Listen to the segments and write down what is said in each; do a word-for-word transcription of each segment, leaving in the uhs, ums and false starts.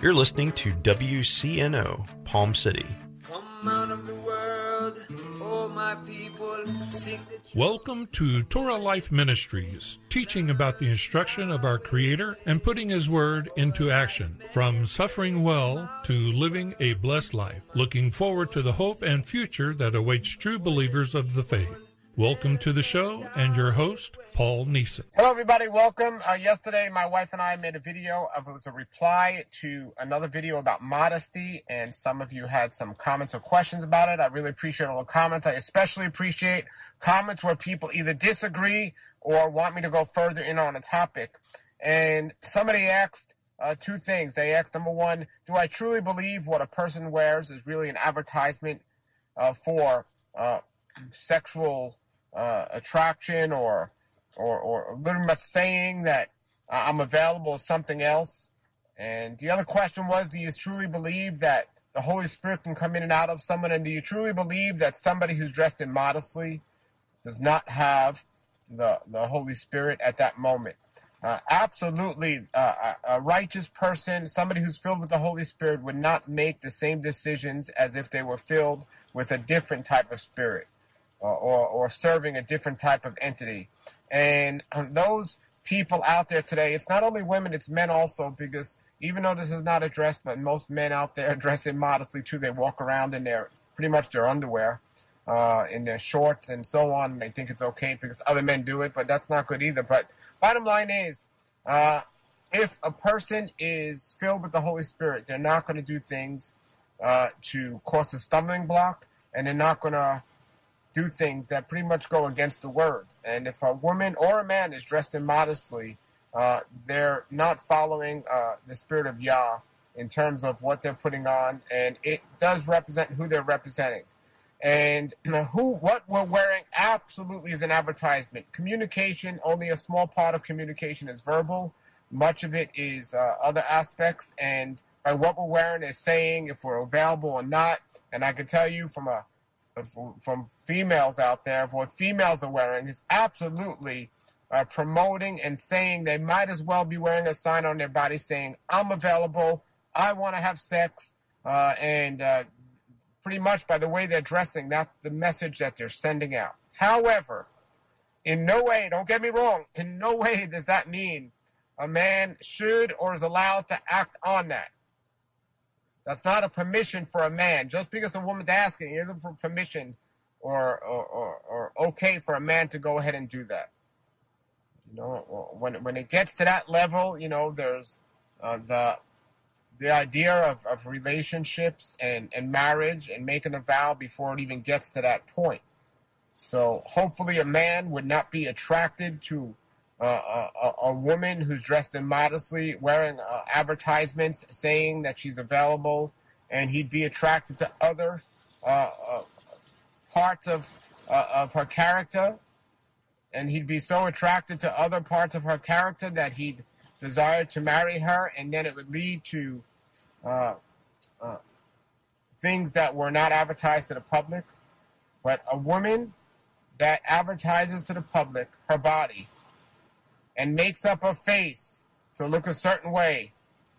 You're listening to W C N O, Palm City. Come out of the world, oh my people, sing the truth. Welcome to Torah Life Ministries, teaching about the instruction of our Creator and putting His Word into action, from suffering well to living a blessed life, looking forward to the hope and future that awaits true believers of the faith. Welcome to the show, and your host, Paul Neeson. Hello, everybody. Welcome. Uh, yesterday, my wife and I made a video of it was a reply to another video about modesty, and some of you had some comments or questions about it. I really appreciate all the comments. I especially appreciate comments where people either disagree or want me to go further in on a topic. And somebody asked uh, two things. They asked, number one, do I truly believe what a person wears is really an advertisement uh, for uh, sexual Uh, attraction or, or, or literally much saying that uh, I'm available as something else? And the other question was, do you truly believe that the Holy Spirit can come in and out of someone? And do you truly believe that somebody who's dressed immodestly does not have the, the Holy Spirit at that moment? Uh, absolutely. Uh, a, a righteous person, somebody who's filled with the Holy Spirit, would not make the same decisions as if they were filled with a different type of spirit. Or, or, or serving a different type of entity. And um, those people out there today, it's not only women, it's men also, because even though this is not addressed, but most men out there dress immodestly too. They walk around in their, pretty much their underwear, uh, in their shorts and so on. And they think it's okay because other men do it, but that's not good either. But bottom line is, uh, if a person is filled with the Holy Spirit, they're not going to do things uh, to cause a stumbling block, and they're not going to do things that pretty much go against the word. And if a woman or a man is dressed immodestly, uh, they're not following uh, the spirit of Yah in terms of what they're putting on, and it does represent who they're representing. And who, what we're wearing absolutely is an advertisement. Communication, only a small part of communication is verbal. Much of it is uh, other aspects, and by what we're wearing is saying if we're available or not. And I can tell you from a from females out there, of what females are wearing is absolutely uh, promoting and saying they might as well be wearing a sign on their body saying, I'm available, I want to have sex, uh, and uh, pretty much by the way they're dressing, that's the message that they're sending out. However, in no way, don't get me wrong, in no way does that mean a man should or is allowed to act on that. That's not a permission for a man. Just because a woman's asking, it isn't for permission or, or, or, or okay for a man to go ahead and do that. You know, when when it gets to that level, you know, there's uh, the the idea of, of relationships and, and marriage and making a vow before it even gets to that point. So hopefully a man would not be attracted to Uh, a, a woman who's dressed immodestly, wearing uh, advertisements saying that she's available, and he'd be attracted to other uh, uh, parts of uh, of her character, and he'd be so attracted to other parts of her character that he'd desire to marry her, and then it would lead to uh, uh, things that were not advertised to the public. But a woman that advertises to the public her body and makes up her face to look a certain way,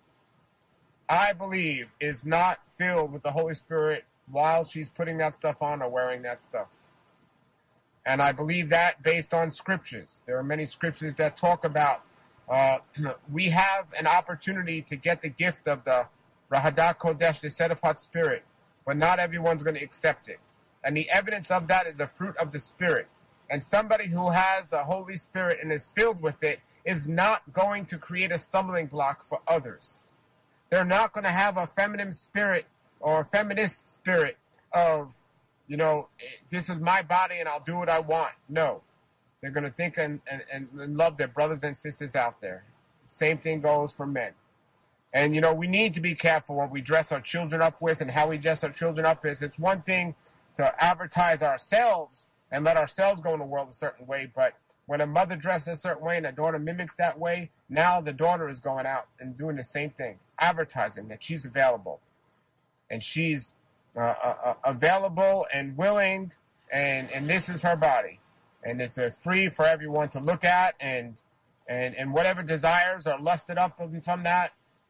I believe is not filled with the Holy Spirit while she's putting that stuff on or wearing that stuff. And I believe that based on scriptures. There are many scriptures that talk about uh, we have an opportunity to get the gift of the Rahadah Kodesh, the set-apart spirit, but not everyone's going to accept it. And the evidence of that is the fruit of the Spirit. And somebody who has the Holy Spirit and is filled with it is not going to create a stumbling block for others. They're not going to have a feminine spirit or a feminist spirit of, you know, this is my body and I'll do what I want. No. They're going to think and, and, and love their brothers and sisters out there. Same thing goes for men. And, you know, we need to be careful what we dress our children up with and how we dress our children up is. It's one thing to advertise ourselves and let ourselves go in the world a certain way. But when a mother dresses a certain way and a daughter mimics that way, now the daughter is going out and doing the same thing, advertising that she's available. And she's uh, uh, available and willing, and, and this is her body. And it's uh, free for everyone to look at, and, and, and whatever desires are lusted up from that,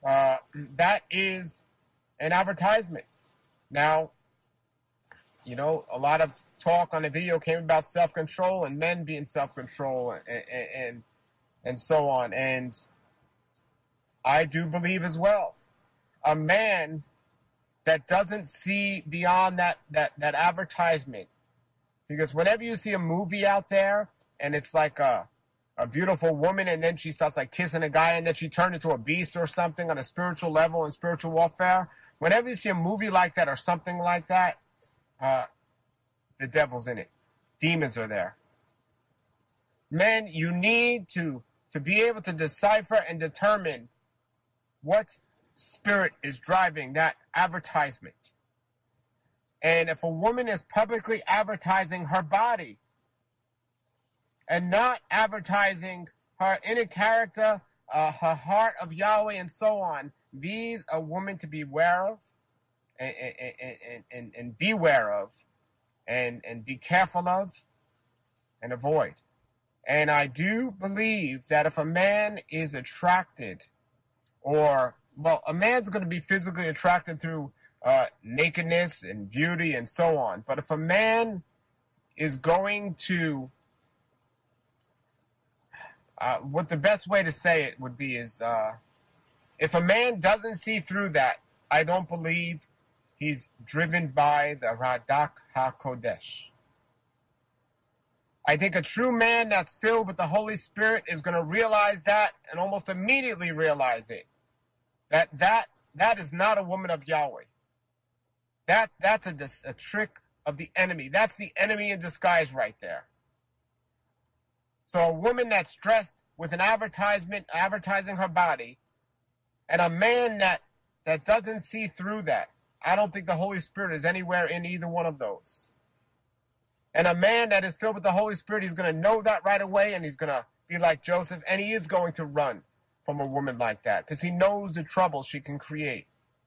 uh, that is an advertisement. Now, you know, a lot of talk on the video came about self-control and men being self-control and, and, and, and so on. And I do believe as well, a man that doesn't see beyond that, that, that advertisement, because whenever you see a movie out there and it's like a, a beautiful woman and then she starts like kissing a guy and then she turned into a beast or something on a spiritual level in spiritual warfare, whenever you see a movie like that or something like that, uh, the devil's in it. Demons are there. Men, you need to, to be able to decipher and determine what spirit is driving that advertisement. And if a woman is publicly advertising her body and not advertising her inner character, uh, her heart of Yahweh, and so on, these are women to beware of and, and, and, and, and beware of and, and be careful of and avoid. And I do believe that if a man is attracted, or, well, a man's going to be physically attracted through uh, nakedness and beauty and so on. But if a man is going to, uh, what the best way to say it would be is, uh, if a man doesn't see through that, I don't believe he's driven by the Radak HaKodesh. I think a true man that's filled with the Holy Spirit is going to realize that and almost immediately realize it. That that that is not a woman of Yahweh. That that's a, a trick of the enemy. That's the enemy in disguise right there. So a woman that's dressed with an advertisement, advertising her body, and a man that that doesn't see through that, I don't think the Holy Spirit is anywhere in either one of those. And a man that is filled with the Holy Spirit, he's going to know that right away, and he's going to be like Joseph, and he is going to run from a woman like that because he knows the trouble she can create.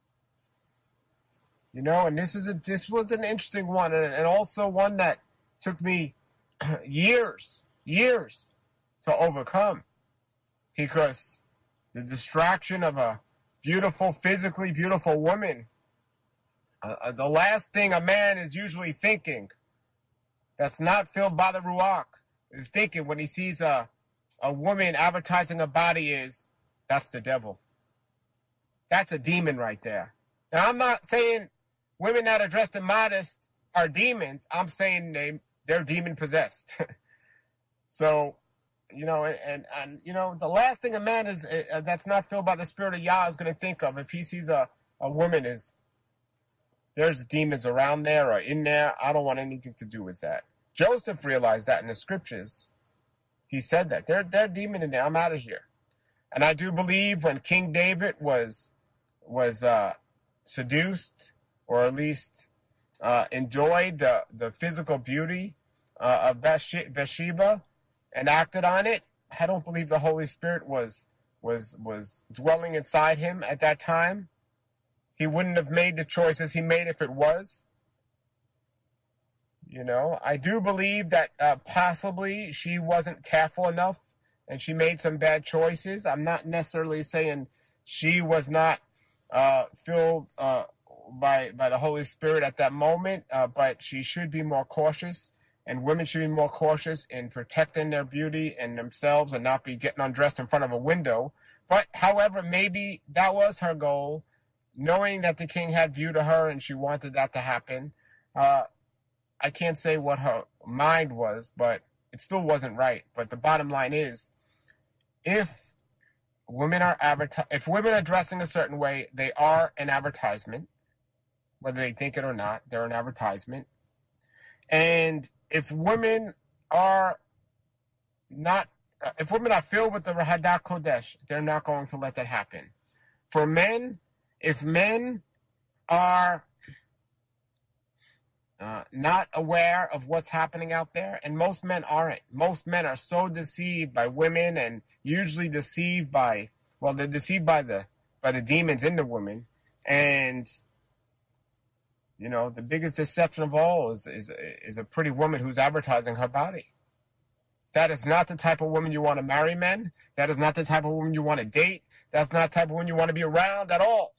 You know, and this is a this was an interesting one, and, and also one that took me years, years to overcome, because the distraction of a beautiful, physically beautiful woman, uh, the last thing a man is usually thinking that's not filled by the Ruach is thinking when he sees a, a woman advertising a body is, that's the devil. That's a demon right there. Now, I'm not saying women that are dressed and modest are demons. I'm saying they, they're demon-possessed. So, you know, and, and, you know, the last thing a man is uh, that's not filled by the Spirit of Yah is going to think of if he sees a, a woman is, there's demons around there or in there. I don't want anything to do with that. Joseph realized that in the scriptures. He said that. They're, they're demon in there. I'm out of here. And I do believe when King David was was uh, seduced, or at least uh, enjoyed the, the physical beauty uh, of Bathsheba and acted on it, I don't believe the Holy Spirit was was was dwelling inside him at that time. He wouldn't have made the choices he made if it was. You know, I do believe that uh, possibly she wasn't careful enough and she made some bad choices. I'm not necessarily saying she was not uh, filled uh, by by the Holy Spirit at that moment, uh, but she should be more cautious, and women should be more cautious in protecting their beauty and themselves and not be getting undressed in front of a window. But, however, maybe that was her goal, knowing that the king had view to her and she wanted that to happen. Uh, I can't say what her mind was, but it still wasn't right. But the bottom line is, if women are adverti- if women are dressing a certain way, they are an advertisement. Whether they think it or not, they're an advertisement. And if women are not, if women are filled with the Radak Kodesh, they're not going to let that happen. For men, if men are uh, not aware of what's happening out there, and most men aren't. Most men are so deceived by women, and usually deceived by, well, they're deceived by the by the demons in the women. And you know, the biggest deception of all is is is a pretty woman who's advertising her body. That is not the type of woman you want to marry, men. That is not the type of woman you want to date. That's not the type of woman you want to be around at all.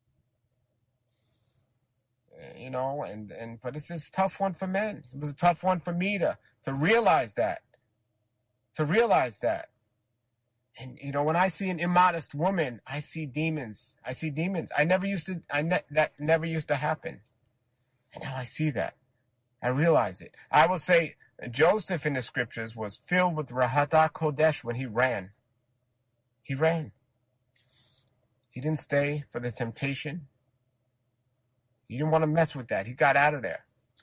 You know, and, and but it's this tough one for men. It was a tough one for me to, to realize that. To realize that. And, you know, when I see an immodest woman, I see demons. I see demons. I never used to, I ne- that never used to happen. And now I see that. I realize it. I will say Joseph in the scriptures was filled with Ruach HaKodesh when he ran. He ran. He didn't stay for the temptation. He didn't want to mess with that. He got out of there.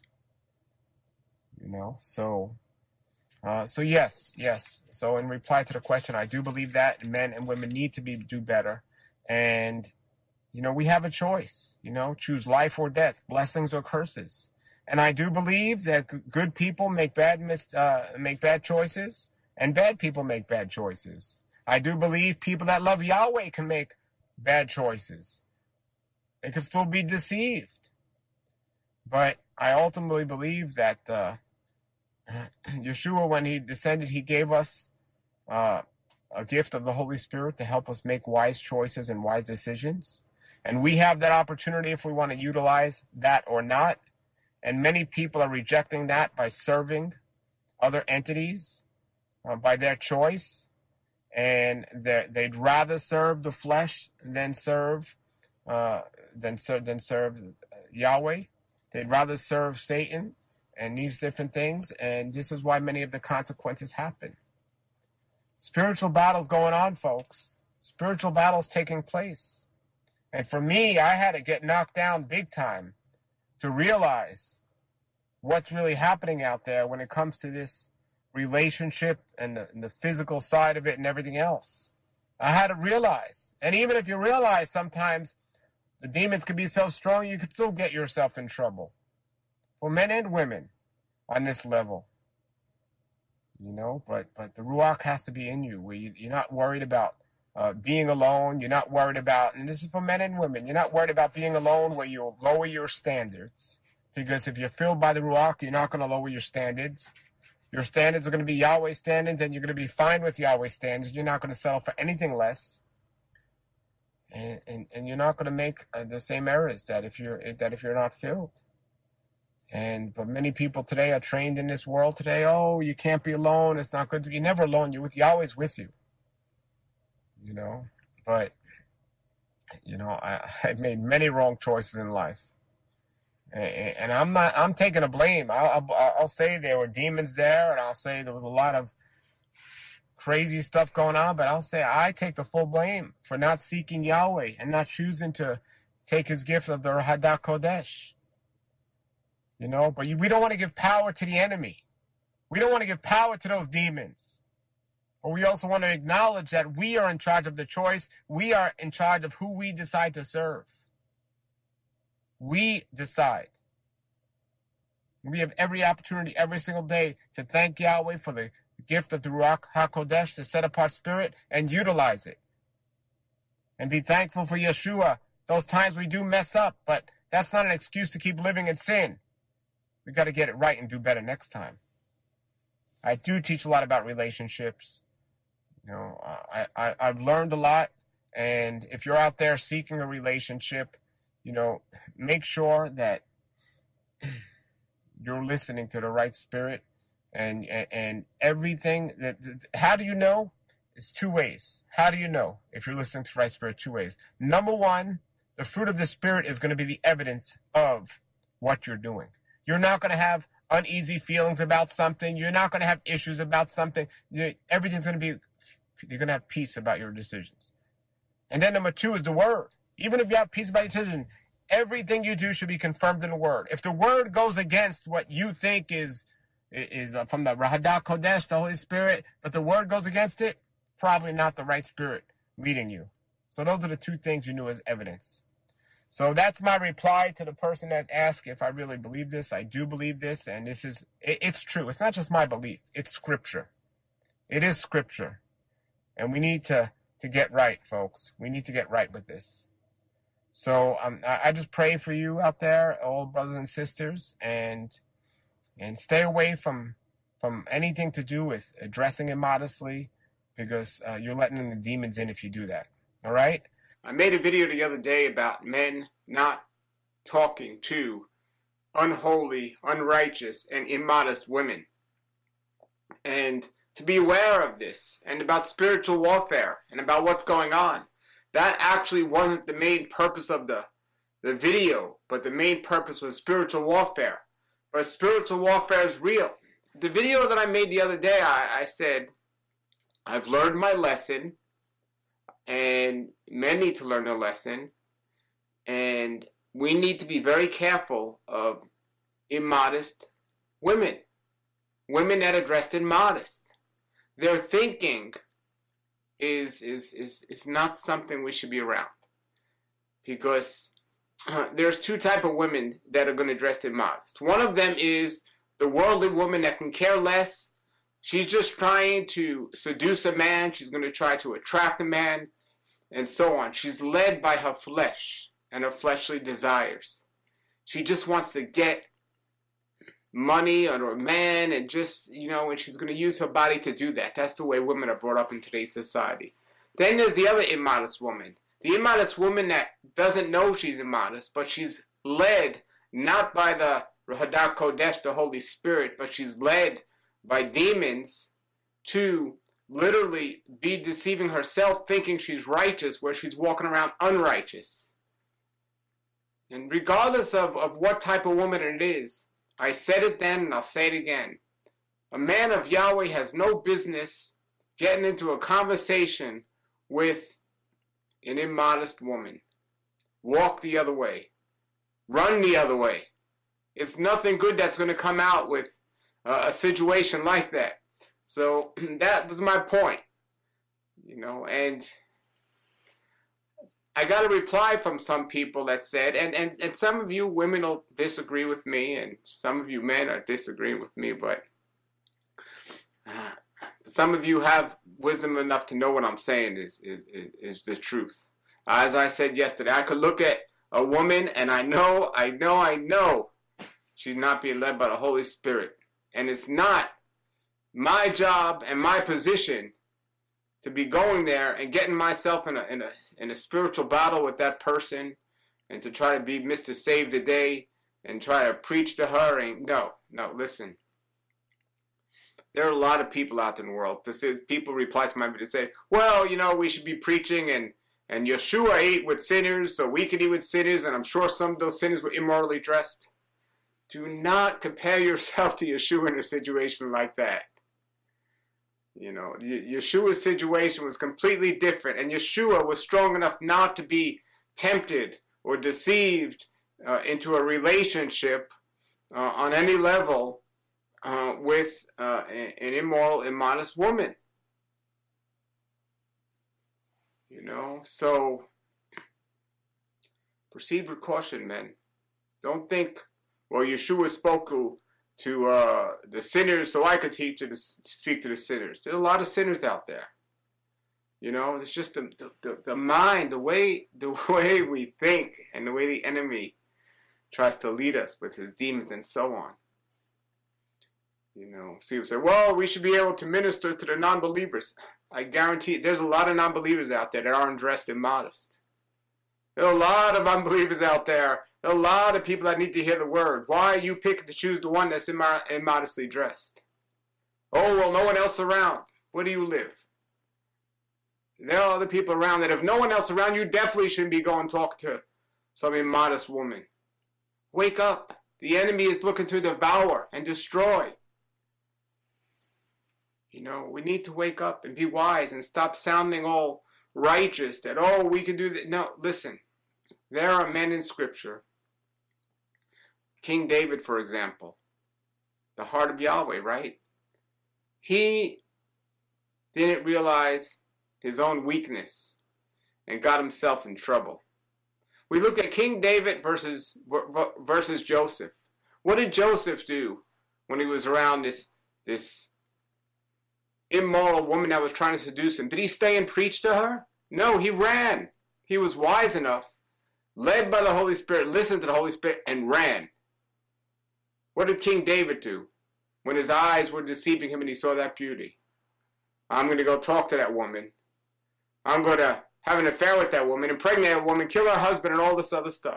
You know, so... Uh, so yes, yes. So in reply to the question, I do believe that men and women need to be do better, and you know we have a choice. You know, choose life or death, blessings or curses. And I do believe that g- good people make bad mis- uh, make bad choices, and bad people make bad choices. I do believe people that love Yahweh can make bad choices. They can still be deceived, but I ultimately believe that. Uh, Yeshua, when he descended, he gave us uh, a gift of the Holy Spirit to help us make wise choices and wise decisions. And we have that opportunity if we want to utilize that or not. And many people are rejecting that by serving other entities uh, by their choice. And they'd rather serve the flesh than serve, uh, than, serve than serve Yahweh. They'd rather serve Satan and these different things, and this is why many of the consequences happen. Spiritual battles going on, folks. Spiritual battles taking place. And for me, I had to get knocked down big time to realize what's really happening out there when it comes to this relationship and the, and the physical side of it and everything else. I had to realize. And even if you realize sometimes the demons can be so strong, you could still get yourself in trouble. For men and women on this level, you know, but but the Ruach has to be in you, where you, you're not worried about uh, being alone. You're not worried about, and this is for men and women, you're not worried about being alone where you'll lower your standards. Because if you're filled by the Ruach, you're not going to lower your standards. Your standards are going to be Yahweh standards, and you're going to be fine with Yahweh standards. You're not going to settle for anything less. And, and, and you're not going to make uh, the same errors that if you're that if you're not filled. And but many people today are trained in this world today. Oh, you can't be alone. It's not good to be. You're never alone. You're with Yahweh's with you. You know, but you know, I, I've made many wrong choices in life, and, and I'm not. I'm taking the blame. I'll, I'll I'll say there were demons there, and I'll say there was a lot of crazy stuff going on. But I'll say I take the full blame for not seeking Yahweh and not choosing to take His gift of the Ruach HaKodesh. You know, but we don't want to give power to the enemy. We don't want to give power to those demons. But we also want to acknowledge that we are in charge of the choice. We are in charge of who we decide to serve. We decide. We have every opportunity every single day to thank Yahweh for the gift of the Ruach HaKodesh, the set-apart spirit, and utilize it. And be thankful for Yeshua. Those times we do mess up, but that's not an excuse to keep living in sin. We got to get it right and do better next time. I do teach a lot about relationships. You know, I, I, I've learned a lot. And if you're out there seeking a relationship, you know, make sure that you're listening to the right spirit and, and, and everything. That, how do you know? It's two ways. How do you know if you're listening to the right spirit? Two ways. Number one, the fruit of the spirit is going to be the evidence of what you're doing. You're not going to have uneasy feelings about something. You're not going to have issues about something. You're, everything's going to be, you're going to have peace about your decisions. And then number two is the word. Even if you have peace about your decision, everything you do should be confirmed in the word. If the word goes against what you think is is uh, from the Ruach HaKodesh, the Holy Spirit, but the word goes against it, probably not the right spirit leading you. So those are the two things you knew as evidence. So that's my reply to the person that asked if I really believe this. I do believe this, and this is, it, it's true. It's not just my belief. It's scripture. It is scripture. And we need to, to get right, folks. We need to get right with this. So um, I, I just pray for you out there, all brothers and sisters, and and stay away from from anything to do with dressing immodestly, because uh, you're letting the demons in if you do that. All right? I made a video the other day about men not talking to unholy, unrighteous, and immodest women. And to be aware of this, and about spiritual warfare, and about what's going on. That actually wasn't the main purpose of the, the video, but the main purpose was spiritual warfare. But spiritual warfare is real. The video that I made the other day, I, I said, I've learned my lesson, and men need to learn their lesson, and we need to be very careful of immodest women. Women that are dressed immodest. Their thinking is, is, is, is not something we should be around. Because uh, there's two type of women that are going to dress immodest. One of them is the worldly woman that can care less. She's just trying to seduce a man. She's going to try to attract a man, and so on. She's led by her flesh and her fleshly desires. She just wants to get money or a man, and just, you know, and she's going to use her body to do that. That's the way women are brought up in today's society. Then there's the other immodest woman. The immodest woman that doesn't know she's immodest, but she's led not by the Ruach HaKodesh, the Holy Spirit, but she's led by demons to literally be deceiving herself, thinking she's righteous where she's walking around unrighteous. And regardless of, of what type of woman it is, I said it then and I'll say it again. A man of Yahweh has no business getting into a conversation with an immodest woman. Walk the other way. Run the other way. It's nothing good that's going to come out with uh, a situation like that. So that was my point. You know, and I got a reply from some people that said, and, and, and some of you women will disagree with me, and some of you men are disagreeing with me, but uh, some of you have wisdom enough to know what I'm saying is, is, is, is the truth. As I said yesterday, I could look at a woman and I know, I know, I know she's not being led by the Holy Spirit. And it's not my job and my position to be going there and getting myself in a, in a, in a spiritual battle with that person and to try to be Mister Save the Day and try to preach to her. And no, no, listen. There are a lot of people out in the world. People reply to my video and say, well, you know, we should be preaching, and, and Yeshua ate with sinners, so we could eat with sinners, and I'm sure some of those sinners were immorally dressed. Do not compare yourself to Yeshua in a situation like that. You know, Yeshua's situation was completely different, and Yeshua was strong enough not to be tempted or deceived uh, into a relationship uh, on any level uh, with uh, an immoral, immodest woman. You know, so proceed with caution, men. Don't think, well, Yeshua spoke to to uh, the sinners so I could teach to the, speak to the sinners. There's a lot of sinners out there. You know, it's just the, the, the mind, the way, the way we think, and the way the enemy tries to lead us with his demons and so on. You know, so people say, well, we should be able to minister to the non-believers. I guarantee there's a lot of non-believers out there that aren't dressed immodest. There are a lot of unbelievers out there. There are a lot of people that need to hear the word. Why are you picking to choose the one that's immod- immodestly dressed? Oh, well, no one else around. Where do you live? There are other people around that if no one else around, you definitely shouldn't be going to talk to some immodest woman. Wake up. The enemy is looking to devour and destroy. You know, we need to wake up and be wise and stop sounding all righteous that, oh, we can do that. No, listen. There are men in Scripture. King David, for example. The heart of Yahweh, right? He didn't realize his own weakness and got himself in trouble. We look at King David versus, versus Joseph. What did Joseph do when he was around this, this immoral woman that was trying to seduce him? Did he stay and preach to her? No, he ran. He was wise enough, led by the Holy Spirit, listened to the Holy Spirit, and ran. What did King David do when his eyes were deceiving him and he saw that beauty? I'm going to go talk to that woman. I'm going to have an affair with that woman, impregnate that woman, kill her husband, and all this other stuff.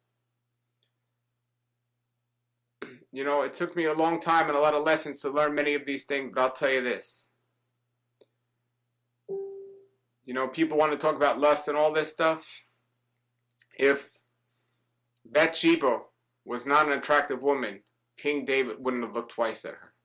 You know, it took me a long time and a lot of lessons to learn many of these things, but I'll tell you this. You know, people want to talk about lust and all this stuff. If Bathsheba was not an attractive woman, King David wouldn't have looked twice at her.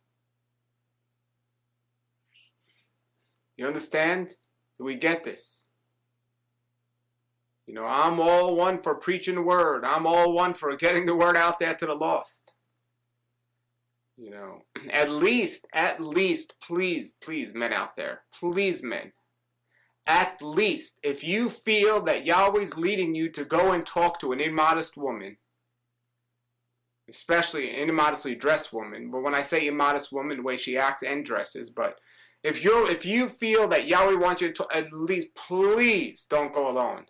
You understand? Do we get this? You know, I'm all one for preaching the word. I'm all one for getting the word out there to the lost. You know, at least, at least, please, please, men out there, please, men, at least, if you feel that Yahweh's leading you to go and talk to an immodest woman, especially an immodestly dressed woman, but when I say immodest woman, the way she acts and dresses, but if you're, if you feel that Yahweh wants you to talk, at least, please don't go alone.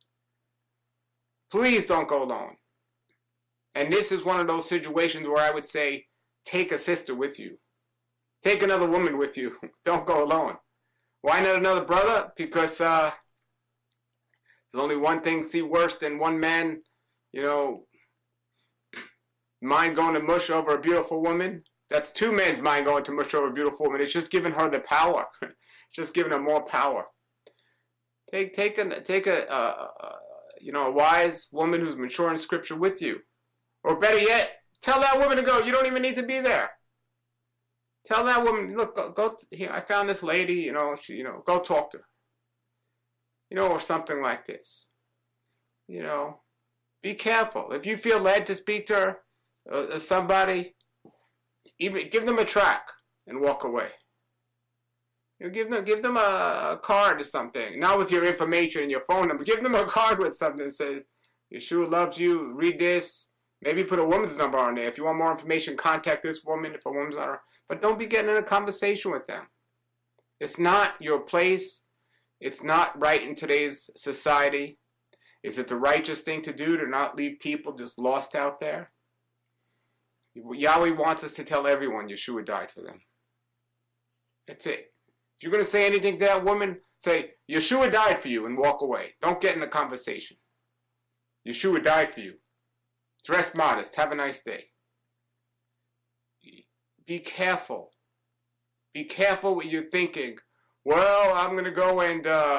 Please don't go alone. And this is one of those situations where I would say, take a sister with you. Take another woman with you. Don't go alone. Why not another brother? Because uh, there's only one thing see worse than one man, you know, mind going to mush over a beautiful woman. That's two men's mind going to mush over a beautiful woman. It's just giving her the power. It's just giving her more power. Take take a take a uh, uh, you know a wise woman who's mature in Scripture with you, or better yet, tell that woman to go. You don't even need to be there. Tell that woman, look, go, go here. I found this lady. You know, she, you know, go talk to her. You know, or something like this. You know, be careful. If you feel led to speak to her, uh, somebody, even give them a track and walk away. You know, give them, give them a, a card or something. Not with your information and your phone number. Give them a card with something that says, Yeshua loves you. Read this. Maybe put a woman's number on there. If you want more information, contact this woman if a woman's not around. But don't be getting in a conversation with them. It's not your place. It's not right in today's society. Is it the righteous thing to do to not leave people just lost out there? Yahweh wants us to tell everyone Yeshua died for them. That's it. If you're going to say anything to that woman, say, Yeshua died for you and walk away. Don't get in a conversation. Yeshua died for you. Dress modest. Have a nice day. Be careful. Be careful what you're thinking. Well, I'm going to go and, uh,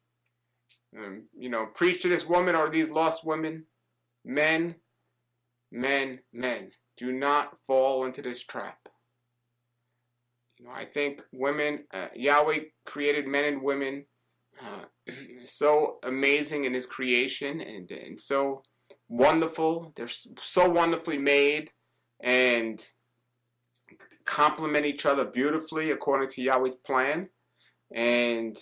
um, you know, preach to this woman or these lost women. Men, men, men. Do not fall into this trap. You know, I think women, uh, Yahweh created men and women uh, so amazing in His creation and, and so wonderful. They're so wonderfully made and complement each other beautifully according to Yahweh's plan. And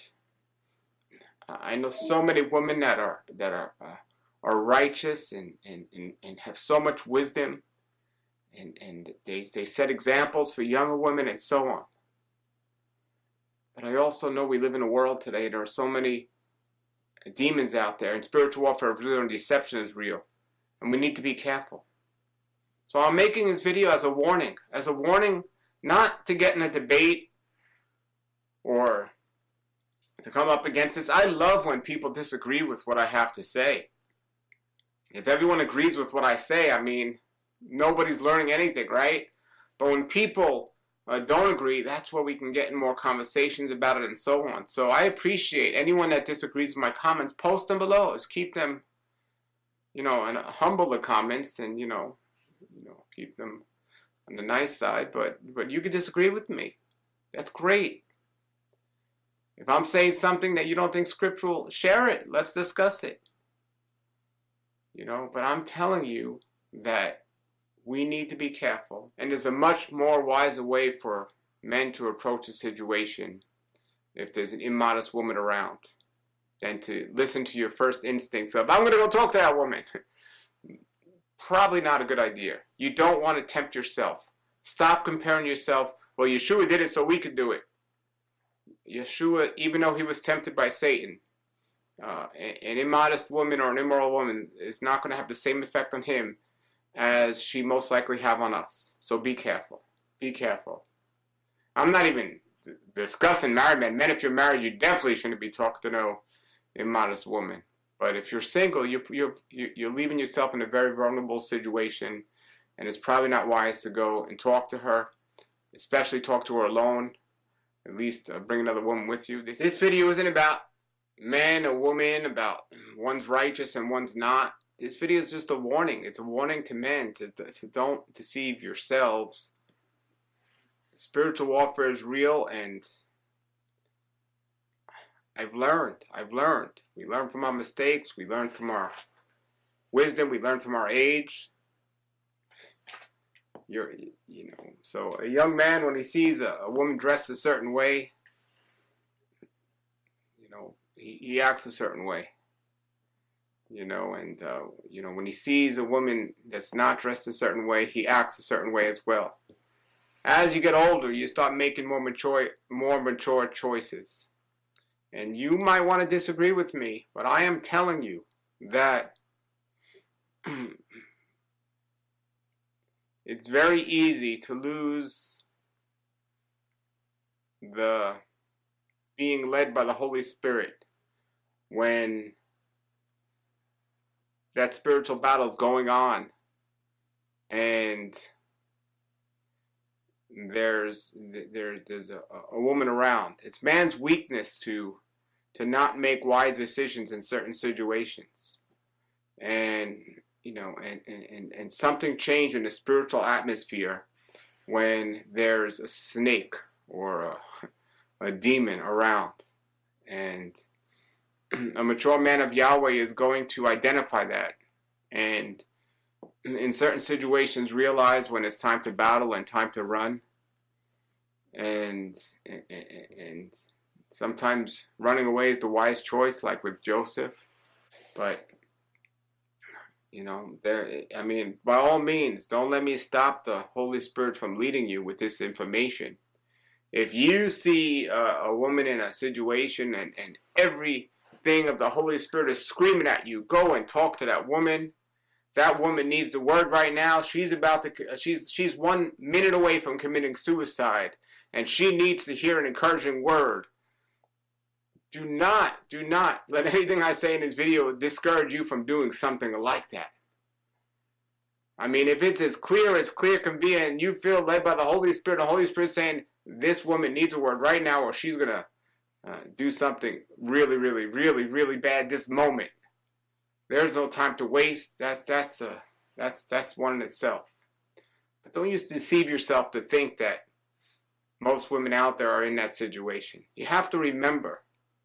I know so many women that are that are uh, are righteous and, and, and, and have so much wisdom, and, and they, they set examples for younger women and so on. But I also know we live in a world today, there are so many demons out there, and spiritual warfare is real and deception is real. And we need to be careful. So I'm making this video as a warning, as a warning not to get in a debate or to come up against this. I love when people disagree with what I have to say. If everyone agrees with what I say, I mean, nobody's learning anything, right? But when people uh, don't agree, that's where we can get in more conversations about it and so on. So I appreciate anyone that disagrees with my comments. Post them below. Just keep them, you know, and humble the comments and, you know, you know, keep them on the nice side. But, but you can disagree with me. That's great. If I'm saying something that you don't think scriptural, share it. Let's discuss it. You know, but I'm telling you that we need to be careful. And there's a much more wiser way for men to approach a situation if there's an immodest woman around than to listen to your first instincts of, I'm going to go talk to that woman. Probably not a good idea. You don't want to tempt yourself. Stop comparing yourself. Well, Yeshua did it so we could do it. Yeshua, even though he was tempted by Satan, uh, an immodest woman or an immoral woman is not going to have the same effect on him as she most likely have on us. So be careful. Be careful. I'm not even discussing married men. Men, if you're married, you definitely shouldn't be talking to no, immodest woman. But if you're single, you're, you're, you're leaving yourself in a very vulnerable situation, and it's probably not wise to go and talk to her, especially talk to her alone. At least uh, bring another woman with you. This, this video isn't about man or woman, about one's righteous and one's not. This video is just a warning. It's a warning to men to, to, to don't deceive yourselves. Spiritual warfare is real, and I've learned. I've learned. We learn from our mistakes. We learn from our wisdom. We learn from our age. You're, you know, so a young man, when he sees a, a woman dressed a certain way, you know, he, he acts a certain way. You know, and, uh, you know, when he sees a woman that's not dressed a certain way, he acts a certain way as well. As you get older, you start making more mature, more mature choices. And you might want to disagree with me, but I am telling you that it's very easy to lose the being led by the Holy Spirit when that spiritual battle is going on and there's there, there's a, a woman around. It's man's weakness to to not make wise decisions in certain situations. And you know, and, and, and something changed in the spiritual atmosphere when there's a snake or a, a demon around. And a mature man of Yahweh is going to identify that. And in certain situations, realize when it's time to battle and time to run. And, and, and sometimes running away is the wise choice, like with Joseph. But you know, there. I mean, by all means, don't let me stop the Holy Spirit from leading you with this information. If you see uh, a woman in a situation and, and everything of the Holy Spirit is screaming at you, go and talk to that woman. That woman needs the word right now. She's about to. She's she's one minute away from committing suicide, and she needs to hear an encouraging word. Do not, do not let anything I say in this video discourage you from doing something like that. I mean, if it's as clear as clear can be and you feel led by the Holy Spirit, the Holy Spirit saying this woman needs a word right now or she's going to uh, do something really, really, really, really bad this moment. There's no time to waste. That's, that's, a, that's, that's one in itself. But don't you deceive yourself to think that most women out there are in that situation. You have to remember,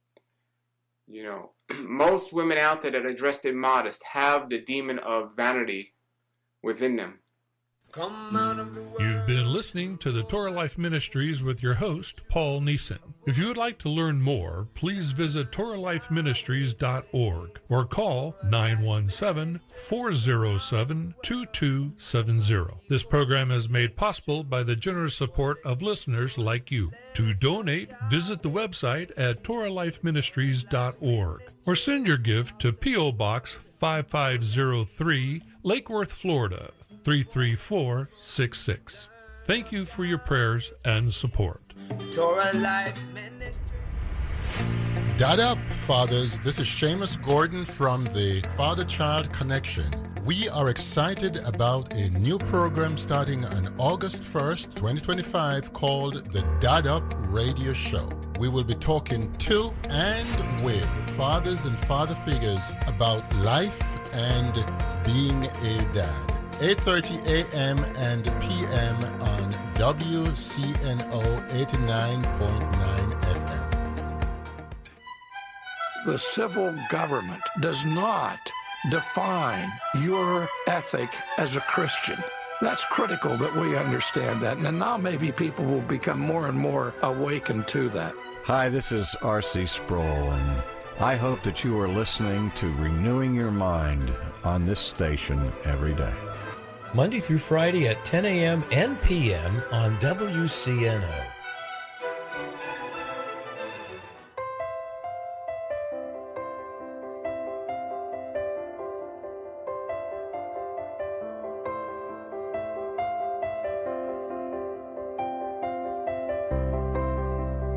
you know, most women out there that are dressed immodest have the demon of vanity within them. Come out of the world. You've been listening to the Torah Life Ministries with your host, Paul Neeson. If you would like to learn more, please visit Torah Life Ministries dot org or call nine one seven, four zero seven, two two seven zero. This program is made possible by the generous support of listeners like you. To donate, visit the website at Torah Life Ministries dot org or send your gift to P O Box five five zero three, Lake Worth, Florida, three three four six six. Thank you for your prayers and support. Torah Life Ministry. Dad up, fathers. This is Seamus Gordon from the Father-Child Connection. We are excited about a new program starting on August first, twenty twenty-five called the Dad Up Radio Show. We will be talking to and with fathers and father figures about life and being a dad. eight thirty a.m. and p m on W C N O eighty-nine point nine F M. The civil government does not define your ethic as a Christian. That's critical that we understand that. And now maybe people will become more and more awakened to that. Hi, this is R C Sproul, and I hope that you are listening to Renewing Your Mind on this station every day. Monday through Friday at ten a.m. and p m on W C N O.